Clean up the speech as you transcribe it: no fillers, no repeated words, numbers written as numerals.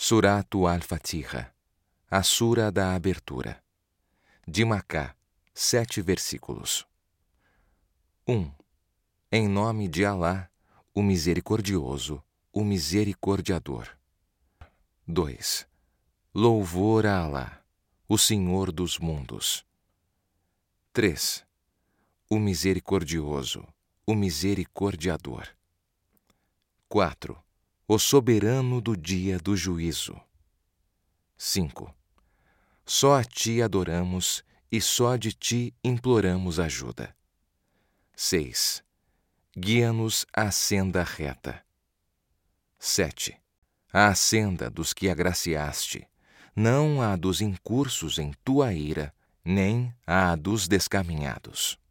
Suratu al-Fatiha, a Sura da Abertura. De Macá, 7 versículos. 1. Em nome de Alá, o Misericordioso, o Misericordiador. 2. Louvor a Alá, o Senhor dos mundos. 3. O Misericordioso, o Misericordiador. 4. O Soberano do dia do juízo. 5. Só a Ti adoramos e só de Ti imploramos ajuda. 6. Guia-nos à senda reta. 7. À senda dos que agraciaste, não a dos incursos em Tua ira, nem a dos descaminhados.